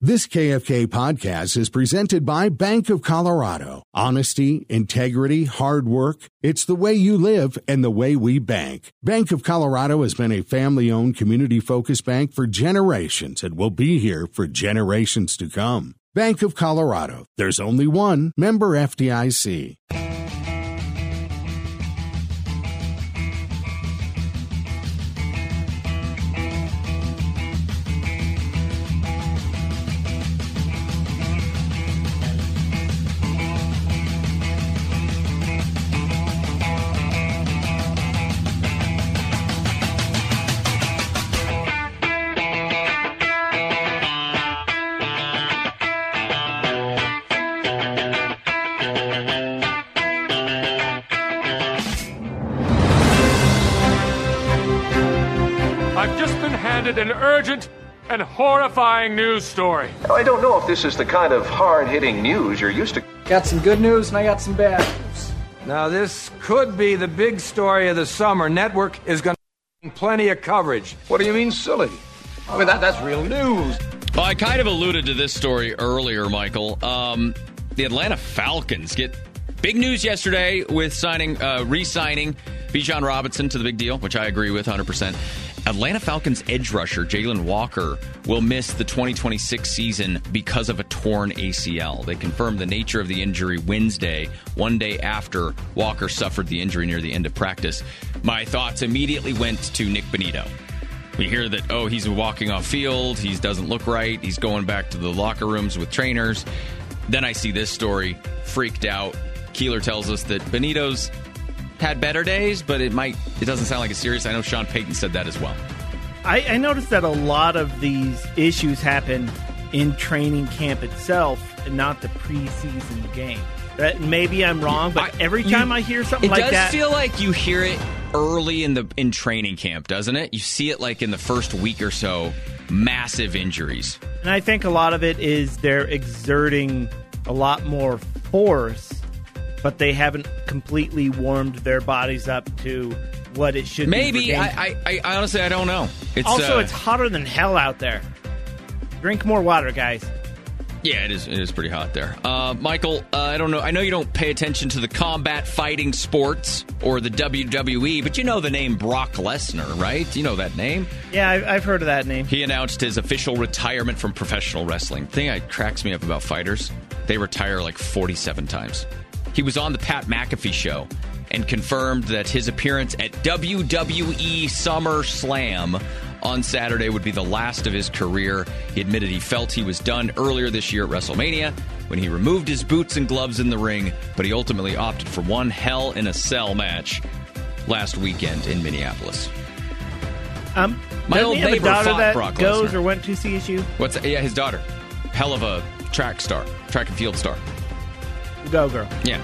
This KFK podcast is presented by Bank of Colorado. Honesty, integrity, hard work. It's the way you live and the way we bank. Bank of Colorado has been a family-owned, community-focused bank for generations and will be here for generations to come. Bank of Colorado. There's only one. Member FDIC. An urgent and horrifying news story. I don't know if this is the kind of hard-hitting news you're used to. Got some good news and I got some bad news. Now this could be the big story of the summer. Network is going to plenty of coverage. What do you mean silly? I mean, that's real news. Well, I kind of alluded to this story earlier, Michael. The Atlanta Falcons get big news yesterday with re-signing Bijan Robinson to the big deal, which I agree with 100%. Atlanta Falcons edge rusher Jalen Walker will miss the 2026 season because of a torn ACL. They confirmed the nature of the injury Wednesday, one day after Walker suffered the injury near the end of practice. My thoughts immediately went to Nick Bonitto. We hear that, he's walking off field, he doesn't look right, he's going back to the locker rooms with trainers. Then I see this story, freaked out. Keeler tells us that Bonitto's had better days, but it doesn't sound like it's serious. I know Sean Payton said that as well. I noticed that a lot of these issues happen in training camp itself and not the preseason game. Maybe I'm wrong, but every time I hear something like that... It does feel like you hear it early in training camp, doesn't it? You see it like in the first week or so, massive injuries. And I think a lot of it is they're exerting a lot more force, but they haven't completely warmed their bodies up to what it should be. Maybe. I honestly, I don't know. It's hotter than hell out there. Drink more water, guys. Yeah, it is pretty hot there. Michael, I don't know. I know you don't pay attention to the combat fighting sports or the WWE, but you know the name Brock Lesnar, right? You know that name? Yeah, I've heard of that name. He announced his official retirement from professional wrestling. The thing that cracks me up about fighters, they retire like 47 times. He was on the Pat McAfee show and confirmed that his appearance at WWE SummerSlam on Saturday would be the last of his career. He admitted he felt he was done earlier this year at WrestleMania when he removed his boots and gloves in the ring, but he ultimately opted for one Hell in a Cell match last weekend in Minneapolis. My old neighbor fought Brock Lesnar. Goes or went to CSU? What's that? Yeah, his daughter. Hell of a track and field star. Go, girl. Yeah.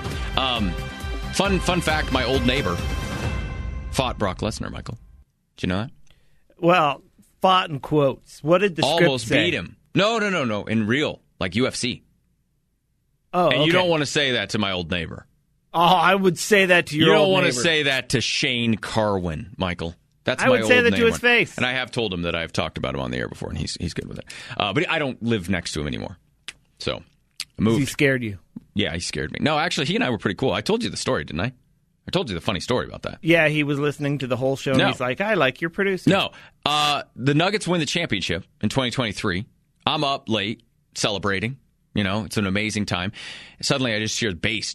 Fun fact, my old neighbor fought Brock Lesnar, Michael. Did you know that? Well, fought in quotes. What did the script Almost say? beat him. No. In real, like UFC. Oh, and you don't want to say that to my old neighbor. Oh, I would say that to your old neighbor. You don't want to say that to Shane Carwin, Michael. That's I my would old say that neighbor. to his face. And I have told him that I've talked about him on the air before, and he's good with it. But I don't live next to him anymore. So, I moved. He scared you. Yeah, he scared me. No, actually, he and I were pretty cool. I told you the story, didn't I? I told you the funny story about that. Yeah, he was listening to the whole show, and he's like, I like your producer. No. The Nuggets win the championship in 2023. I'm up late celebrating. You know, it's an amazing time. Suddenly, I just hear the bass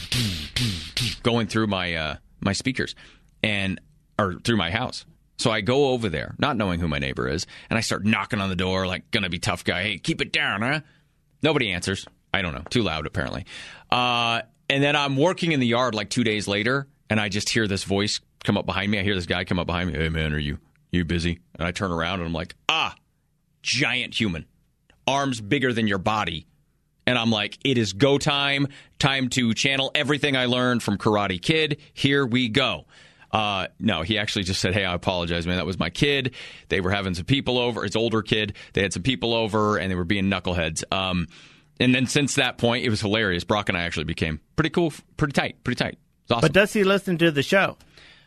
going through my my speakers or through my house. So I go over there, not knowing who my neighbor is, and I start knocking on the door like, gonna be tough guy. Hey, keep it down, huh? Nobody answers. I don't know. Too loud, apparently. And then I'm working in the yard like 2 days later, and I just hear this voice come up behind me. I hear this guy come up behind me. Hey, man, are you busy? And I turn around, and I'm like, giant human. Arms bigger than your body. And I'm like, it is go time. Time to channel everything I learned from Karate Kid. Here we go. No, he actually just said, hey, I apologize, man. That was my kid. They were having some people over. It's older kid. They had some people over, and they were being knuckleheads. And then since that point, it was hilarious. Brock and I actually became pretty cool, pretty tight. It's awesome. But does he listen to the show?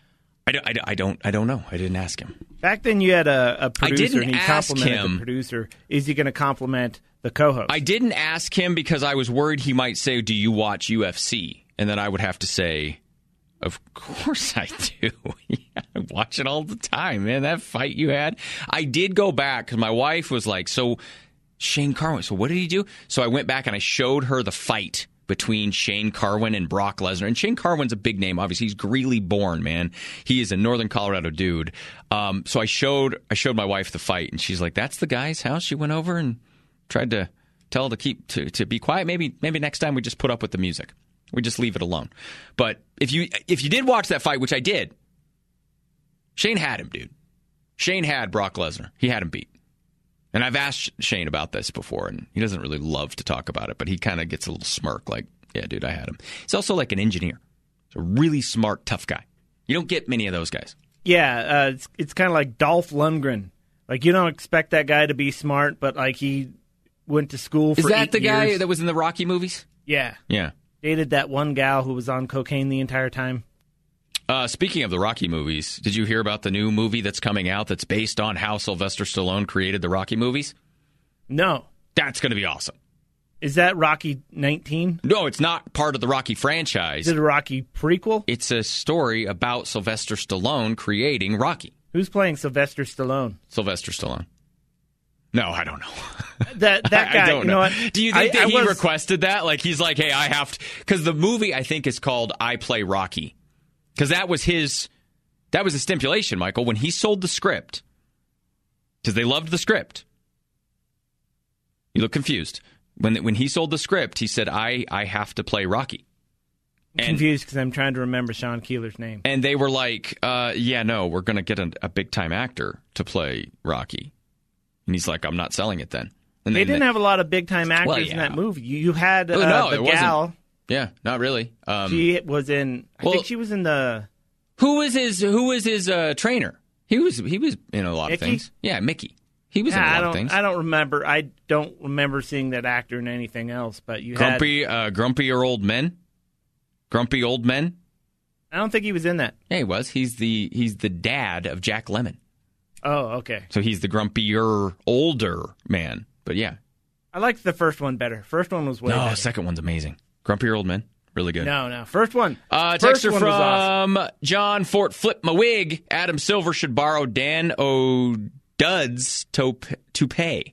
I don't know. I didn't ask him. Back then you had a producer, and he ask complimented him. the producer. Is he going to compliment the co-host. I didn't ask him because I was worried he might say, "Do you watch UFC?" And then I would have to say, "Of course I do. Yeah, I watch it all the time, man. That fight you had." I did go back because my wife was like, "So Shane Carwin, so what did he do?" So I went back and I showed her the fight between Shane Carwin and Brock Lesnar. And Shane Carwin's a big name, obviously. He's Greeley born, man. He is a Northern Colorado dude. So I showed my wife the fight, and she's like, "That's the guy's house?" She went over and tried to tell her to be quiet. Maybe next time we just put up with the music. We just leave it alone. But if you did watch that fight, which I did, Shane had him, dude. Shane had Brock Lesnar. He had him beat. And I've asked Shane about this before, and he doesn't really love to talk about it, but he kind of gets a little smirk like, "Yeah, dude, I had him." He's also like an engineer. He's a really smart, tough guy. You don't get many of those guys. Yeah, it's kind of like Dolph Lundgren. Like, you don't expect that guy to be smart, but like he went to school for 8 years. Is that the guy that was in the Rocky movies? Yeah. Yeah. Dated that one gal who was on cocaine the entire time. Speaking of the Rocky movies, did you hear about the new movie that's coming out that's based on how Sylvester Stallone created the Rocky movies? No. That's going to be awesome. Is that Rocky 19? No, it's not part of the Rocky franchise. Is it a Rocky prequel? It's a story about Sylvester Stallone creating Rocky. Who's playing Sylvester Stallone? Sylvester Stallone. No, I don't know. That guy, I don't know. You know what? Do you think that he requested that? Like, he's like, "Hey, I have to," because the movie I think is called "I Play Rocky," because that was a stipulation, Michael, when he sold the script, because they loved the script. You look confused. When he sold the script, he said, "I have to play Rocky." I'm confused because I'm trying to remember Sean Keeler's name. And they were like, "Yeah, no, we're going to get a big time actor to play Rocky." And he's like, "I'm not selling it then." And they didn't have a lot of big-time actors in that movie. You had the gal. Wasn't. Yeah, not really. She was in. I think she was in the. Who was his trainer? He was in a lot of things. Yeah, Mickey. He was in a lot of things. I don't remember. I don't remember seeing that actor in anything else. But you Grumpier Old Men. Grumpy Old Men. I don't think he was in that. Yeah, he was. He's the dad of Jack Lemmon. Oh, okay. So he's the grumpier, older man. But yeah. I liked the first one better. First one was way better. No, the second one's amazing. Grumpier Old Men. Really good. No. First one. Texter from awesome. John Fort Flip my wig. Adam Silver should borrow Dan O'Dud's toupee.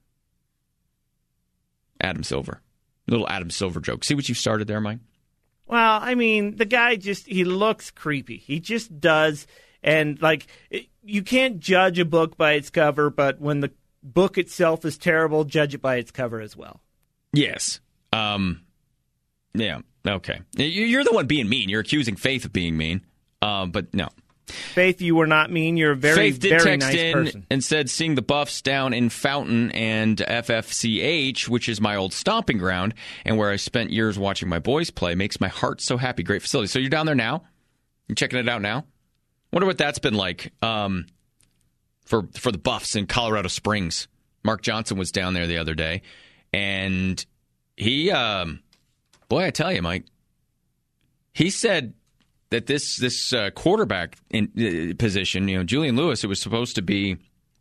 Adam Silver. Little Adam Silver joke. See what you started there, Mike? Well, I mean, the guy he looks creepy. He just does. And, like, you can't judge a book by its cover, but when the book itself is terrible, judge it by its cover as well. Yes. Yeah. Okay. You're the one being mean. You're accusing Faith of being mean. But no. Faith, you were not mean. You're a very, Faith did very text nice in person. And said, seeing the Buffs down in Fountain and FFCH, which is my old stomping ground, and where I spent years watching my boys play, makes my heart so happy. Great facility. So you're down there now? You checking it out now? Wonder what that's been like for the Buffs in Colorado Springs. Mark Johnson was down there the other day, and he, boy, I tell you, Mike, he said that this quarterback in position, Julian Lewis, it was supposed to be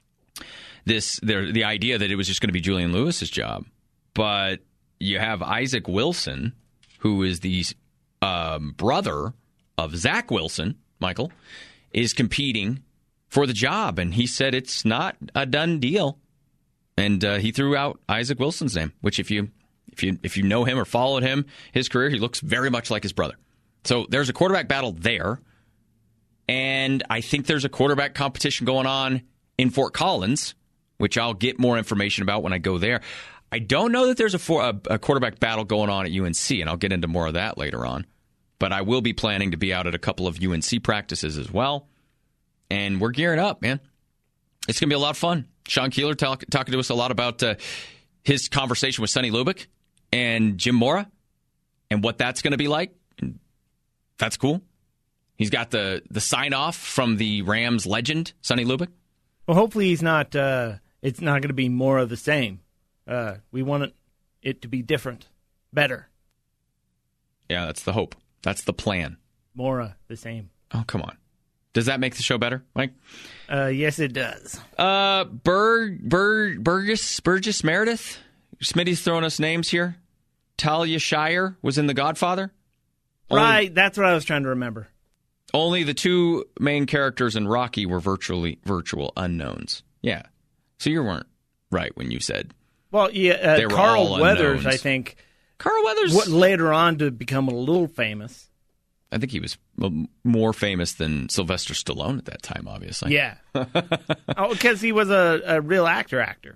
the idea that it was just going to be Julian Lewis's job, but you have Isaac Wilson, who is the brother of Zach Wilson, Michael, is competing for the job, and he said it's not a done deal. And he threw out Isaac Wilson's name, which if you know him or followed him, his career, he looks very much like his brother. So there's a quarterback battle there, and I think there's a quarterback competition going on in Fort Collins, which I'll get more information about when I go there. I don't know that there's a quarterback battle going on at UNC, and I'll get into more of that later on. But I will be planning to be out at a couple of UNC practices as well. And we're gearing up, man. It's going to be a lot of fun. Sean Keeler talking to us a lot about his conversation with Sonny Lubick and Jim Mora and what that's going to be like. And that's cool. He's got the sign-off from the Rams legend, Sonny Lubick. Well, hopefully it's not going to be more of the same. We want it to be different, better. Yeah, that's the hope. That's the plan. More the same. Oh, come on. Does that make the show better, Mike? Yes, it does. Burgess Meredith Smitty's throwing us names here. Talia Shire was in The Godfather. Right, that's what I was trying to remember. Only the two main characters in Rocky were virtual unknowns. Yeah. So you weren't right when you said. Well, yeah, Carl Weathers, unknowns. I think. Carl Weathers. Later on to become a little famous. I think he was more famous than Sylvester Stallone at that time, obviously. Yeah. Because he was a real actor.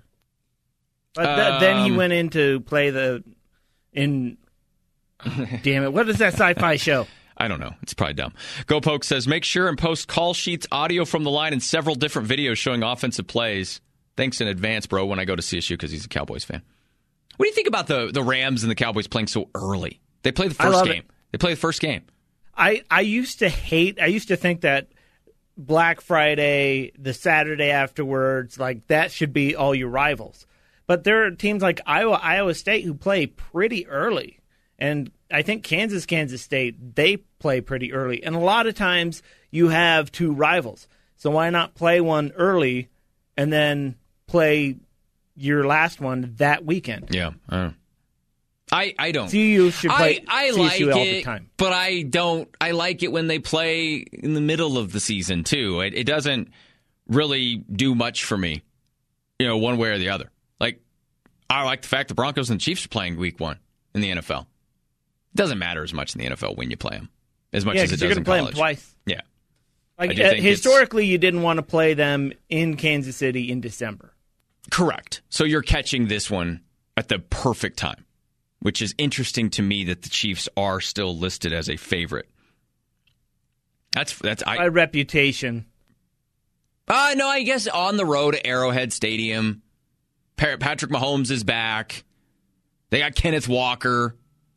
But then he went in to play damn it, what is that sci-fi show? I don't know. It's probably dumb. GoPoke says, make sure and post call sheets, audio from the line, and several different videos showing offensive plays. Thanks in advance, bro, when I go to CSU because he's a Cowboys fan. What do you think about the Rams and the Cowboys playing so early? They play the first game. They play the first game. I used to think that Black Friday, the Saturday afterwards, like that should be all your rivals. But there are teams like Iowa State who play pretty early. And I think Kansas State, they play pretty early. And a lot of times you have two rivals. So why not play one early and then play your last one that weekend? Yeah. I don't. CU should play I CSU like all it, the time. But I don't. I like it when they play in the middle of the season, too. It doesn't really do much for me, one way or the other. Like, I like the fact the Broncos and the Chiefs are playing week 1 in the NFL. It doesn't matter as much in the NFL when you play them, as much as it does in college. You're going to play them twice. Yeah. Like, historically, you didn't want to play them in Kansas City in December. Correct. So you're catching this one at the perfect time, which is interesting to me that the Chiefs are still listed as a favorite. That's by reputation. No, I guess on the road at Arrowhead Stadium, Patrick Mahomes is back. They got Kenneth Walker.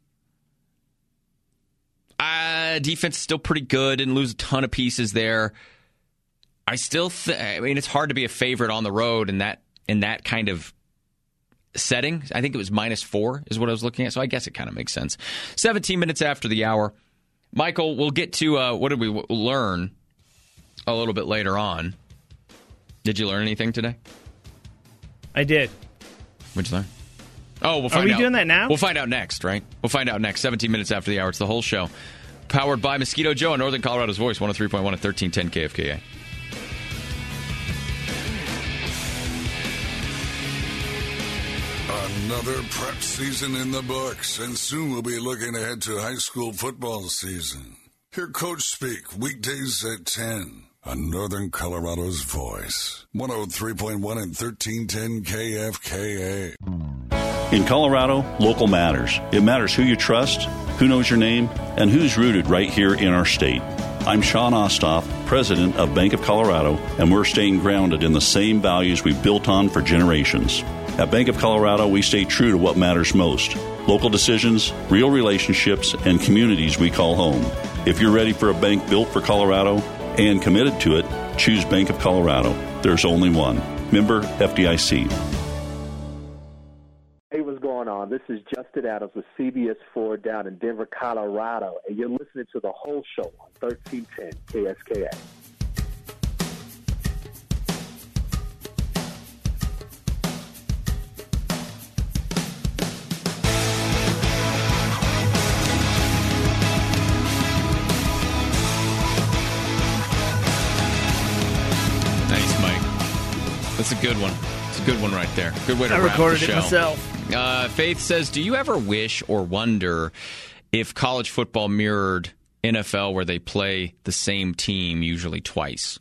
Defense is still pretty good, didn't lose a ton of pieces there. I still it's hard to be a favorite on the road in that kind of setting. I think it was -4 is what I was looking at, so I guess it kind of makes sense. 17 minutes after the hour. Michael, we'll get to what did we learn a little bit later on. Did you learn anything today? I did. What'd you learn? Oh, we'll find out. Are we doing that now? We'll find out next, right? We'll find out next. 17 minutes after the hour. It's the whole show. Powered by Mosquito Joe and Northern Colorado's Voice, 103.1 at 1310 KFKA. Another prep season in the books, and soon we'll be looking ahead to high school football season. Hear Coach speak weekdays at 10 on Northern Colorado's Voice, 103.1 and 1310 KFKA. In Colorado, local matters. It matters who you trust, who knows your name, and who's rooted right here in our state. I'm Sean Ostoff, president of Bank of Colorado, and we're staying grounded in the same values we've built on for generations. At Bank of Colorado, we stay true to what matters most: local decisions, real relationships, and communities we call home. If you're ready for a bank built for Colorado and committed to it, choose Bank of Colorado. There's only one. Member FDIC. Hey, what's going on? This is Justin Adams with CBS 4 down in Denver, Colorado, and you're listening to the whole show on 1310 KSKA. Nice, Mike. That's a good one. It's a good one right there. Good way to wrap the show. I recorded it myself. Faith says, do you ever wish or wonder if college football mirrored NFL where they play the same team usually twice?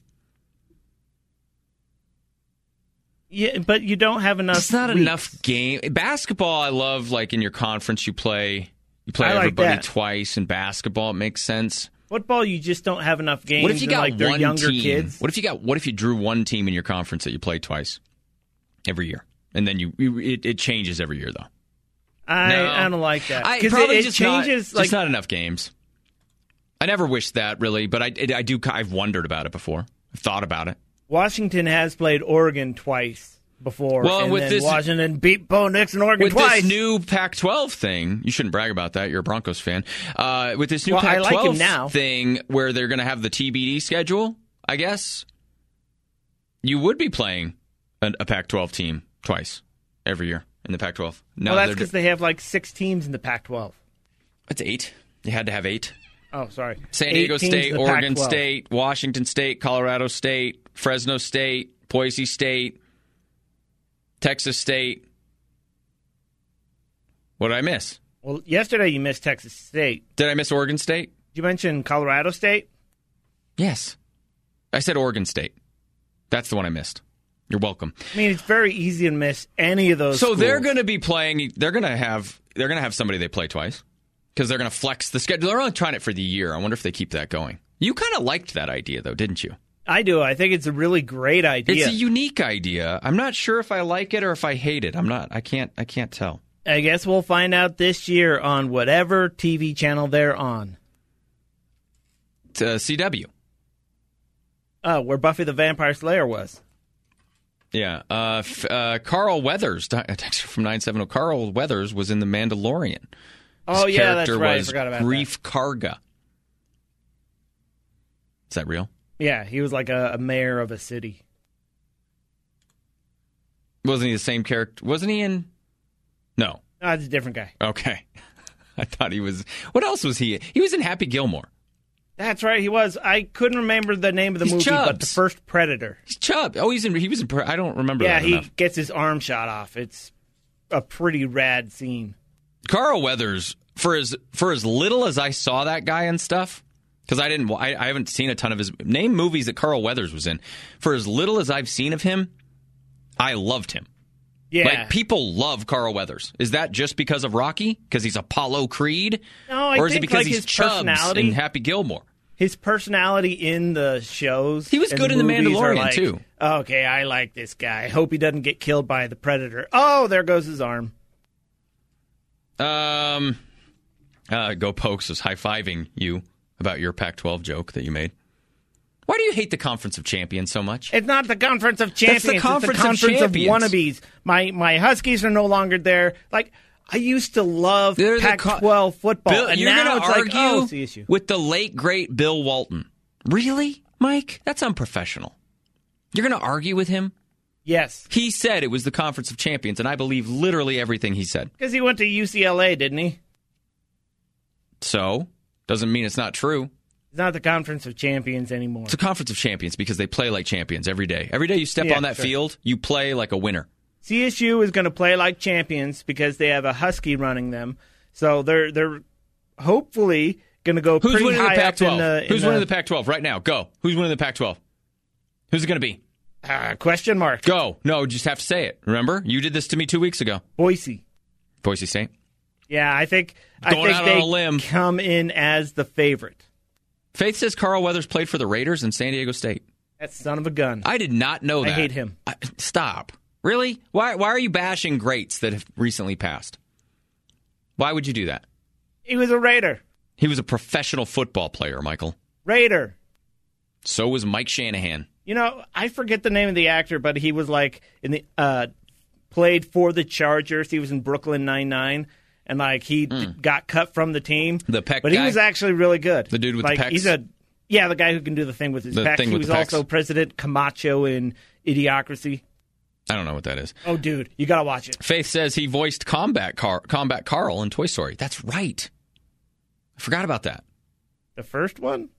Yeah, but you don't have enough. It's not weeks. enough game. Basketball, I love, like in your conference, you play everybody twice in basketball. It makes sense. Football, you just don't have enough games. What if you got one younger team? Kids? What if you drew one team in your conference that you play twice every year? And then it changes every year, though. I don't like that. It changes. Just not enough games. I never wished that, really, but I've wondered about it before. I've thought about it. Washington has played Oregon twice before. Well, and with then this, Washington beat Bo Nix and Oregon twice. With this new Pac-12 thing, you shouldn't brag about that. You're a Broncos fan. With this new Pac-12 thing where they're going to have the TBD schedule, I guess, you would be playing a Pac-12 team twice every year. in the Pac-12. No, well, that's because they have like 6 teams in the Pac-12. It's 8. You had to have 8. Oh, sorry. San Diego State, Oregon State, Washington State, Colorado State, Fresno State, Boise State, Texas State. What did I miss? Well, yesterday you missed Texas State. Did I miss Oregon State? Did you mention Colorado State? Yes. I said Oregon State. That's the one I missed. You're welcome. I mean, it's very easy to miss any of those. So schools. they're going to be playing. They're going to have somebody they play twice because they're going to flex the schedule. They're only trying it for the year. I wonder if they keep that going. You kind of liked that idea, though, didn't you? I do. I think it's a really great idea. It's a unique idea. I'm not sure if I like it or if I hate it. I can't tell. I guess we'll find out this year on whatever TV channel they're on. It's CW. Oh, where Buffy the Vampire Slayer was. Yeah. Carl Weathers, text from 970. Carl Weathers was in The Mandalorian. Oh, His yeah, that's character right. I was forgot about Grief Karga. Is that real? Yeah, he was like a mayor of a city. Wasn't he the same character? Wasn't he in... No. No, it's a different guy. Okay. I thought he was... What else was he in? He was in Happy Gilmore. That's right, he was. I couldn't remember the name of the movie, Chubbs. but The First Predator. He's Chubb. Oh, he was in... I don't remember that Yeah, enough. he gets his arm shot off. It's a pretty rad scene. Carl Weathers, for as little as I saw that guy and stuff, because I haven't seen a ton of his... Name movies that Carl Weathers was in. For as little as I've seen of him, I loved him. Yeah. Like, people love Carl Weathers. Is that just because of Rocky? Because he's Apollo Creed? No, or is it think because like he's his Chubbs personality in Happy Gilmore? His personality in the shows. He was good in The Mandalorian, too. Okay, I like this guy. I hope he doesn't get killed by the Predator. Oh, there goes his arm. Go Pokes is high-fiving you about your Pac-12 joke that you made. Why do you hate the Conference of Champions so much? It's not the Conference of Champions. That's the Conference, it's the Conference of Champions. Wannabes. My Huskies are no longer there. Like, I used to love Pac-12 football, Bill, and you're now gonna it's argue like, oh, it's the issue. with the late, great Bill Walton. Really, Mike? That's unprofessional. You're going to argue with him? Yes. He said it was the Conference of Champions, and I believe literally everything he said. Because he went to UCLA, didn't he? So, doesn't mean it's not true. It's not the Conference of Champions anymore. It's a Conference of Champions because they play like champions every day. Every day you step on that field, you play like a winner. CSU is going to play like champions because they have a Husky running them. So they're hopefully going to go pretty high up in the... Who's winning the Pac-12 right now? Go. Who's winning the Pac-12? Who's it going to be? Question mark. Go. No, just have to say it. Remember? You did this to me 2 weeks ago. Boise State? Yeah, I think out they on a limb. Come in as the favorite. Faith says Carl Weathers played for the Raiders and San Diego State. That son of a gun. I did not know that. I hate him. Stop. Really? Why are you bashing greats that have recently passed? Why would you do that? He was a Raider. He was a professional football player, Michael. Raider. So was Mike Shanahan. You know, I forget the name of the actor, but he was like in the played for the Chargers. He was in Brooklyn Nine-Nine, and like he got cut from the team. The pec but guy? he was actually really good. The dude with like, the pecs? He's the guy who can do the thing with his pecs. He was also President Camacho in Idiocracy. I don't know what that is. Oh, dude, you gotta watch it. Faith says he voiced Combat Carl in Toy Story. That's right. I forgot about that. The first one?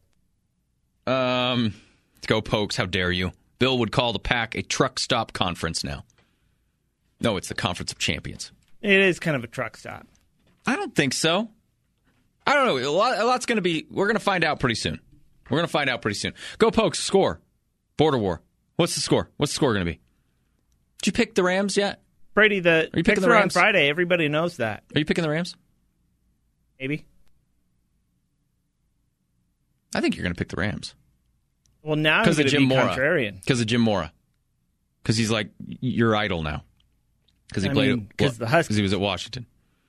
Go Pokes, how dare you. Bill would call the Pac a truck stop conference now. No, it's the Conference of Champions. It is kind of a truck stop. I don't think so. I don't know. A lot's going to be... We're going to find out pretty soon. Go Pokes, score. Border War. What's the score? What's the score going to be? Did you pick the Rams yet? Brady, the picks are on Friday. Everybody knows that. Are you picking the Rams? Maybe. I think you're going to pick the Rams. Well, now I'm going to be contrarian. Because of Jim Mora. Because he's like your idol now. Because he he was at Washington.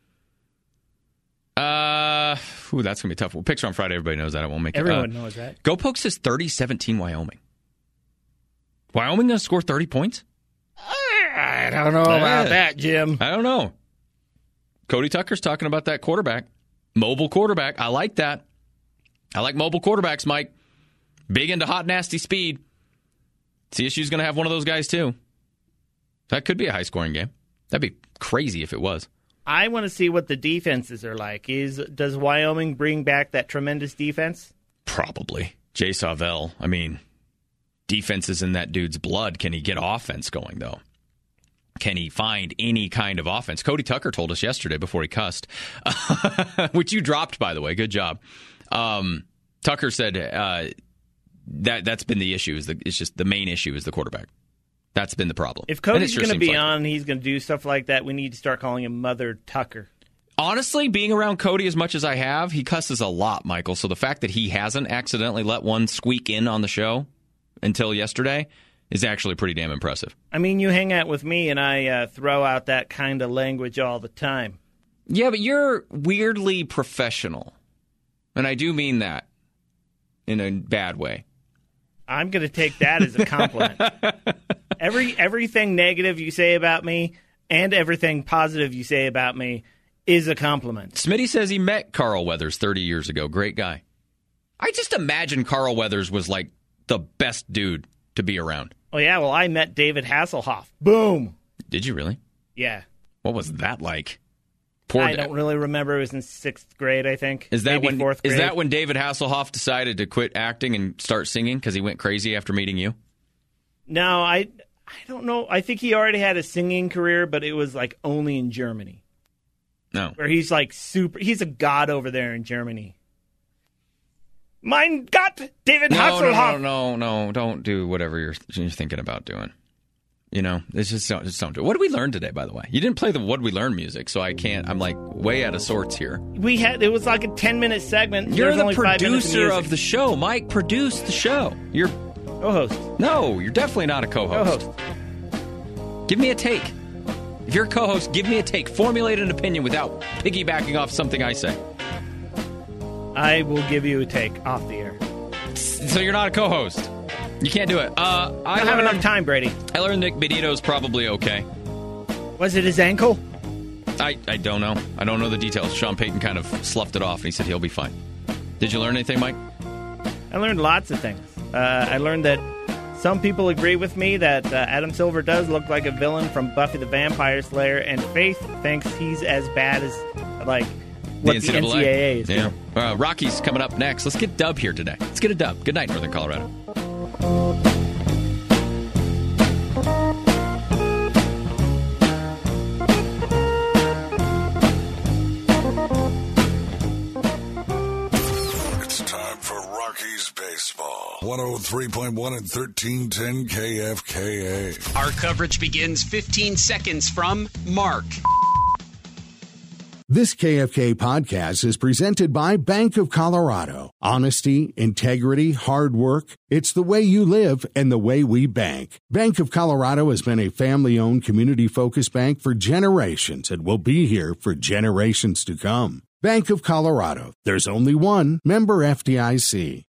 That's going to be tough. Well, picks are on Friday. Everybody knows that. I won't make it. Everyone knows that. Go Pokes says 30-17 Wyoming. Wyoming going to score 30 points? I don't know about that, Jim. I don't know. Cody Tucker's talking about that quarterback. Mobile quarterback. I like that. I like mobile quarterbacks, Mike. Big into hot, nasty speed. CSU's going to have one of those guys, too. That could be a high-scoring game. That'd be crazy if it was. I want to see what the defenses are like. Does Wyoming bring back that tremendous defense? Probably. Jay Savell, I mean, defense is in that dude's blood. Can he get offense going, though? Can he find any kind of offense? Cody Tucker told us yesterday before he cussed, which you dropped, by the way. Good job. Tucker said that's been the issue. It's just the main issue is the quarterback. That's been the problem. If Cody's going to be on, he's going to do stuff like that, we need to start calling him Mother Tucker. Honestly, being around Cody as much as I have, he cusses a lot, Michael. So the fact that he hasn't accidentally let one squeak in on the show until yesterday is actually pretty damn impressive. I mean, you hang out with me, and I throw out that kind of language all the time. Yeah, but you're weirdly professional. And I do mean that in a bad way. I'm going to take that as a compliment. Everything negative you say about me and everything positive you say about me is a compliment. Smitty says he met Carl Weathers 30 years ago. Great guy. I just imagine Carl Weathers was like the best dude to be around. Oh, yeah. Well, I met David Hasselhoff. Boom. Did you really? Yeah. What was that like? I don't really remember. It was in 6th grade, I think. Maybe 4th grade. Is that when David Hasselhoff decided to quit acting and start singing because he went crazy after meeting you? No, I don't know. I think he already had a singing career, but it was like only in Germany. No. Where he's like he's a god over there in Germany. Mein Gott, David Hasselhoff. No, don't do whatever you're thinking about doing. You know, it's just don't do it. What did we learn today, by the way? You didn't play the What We Learn music, so I'm like way out of sorts here. It was like a 10-minute segment. You're the producer of the show. Mike produced the show. You're co-host. No, you're definitely not a co-host. Give me a take. If you're a co-host, give me a take. Formulate an opinion without piggybacking off something I say. I will give you a take off the air. So you're not a co-host. You can't do it. I don't have enough time, Brady. I learned Nick Benito's probably okay. Was it his ankle? I don't know. I don't know the details. Sean Payton kind of sloughed it off, and he said he'll be fine. Did you learn anything, Mike? I learned lots of things. I learned that some people agree with me that Adam Silver does look like a villain from Buffy the Vampire Slayer, and Faith thinks he's as bad as, like, what the NCAA is. Yeah. Rocky's coming up next. Let's get Dub here today. Let's get a Dub. Good night, Northern Colorado. It's time for Rockies Baseball. 103.1 and 1310 KFKA. Our coverage begins 15 seconds from Mark. This KFK podcast is presented by Bank of Colorado. Honesty, integrity, hard work. It's the way you live and the way we bank. Bank of Colorado has been a family-owned, community-focused bank for generations and will be here for generations to come. Bank of Colorado. There's only one. Member FDIC.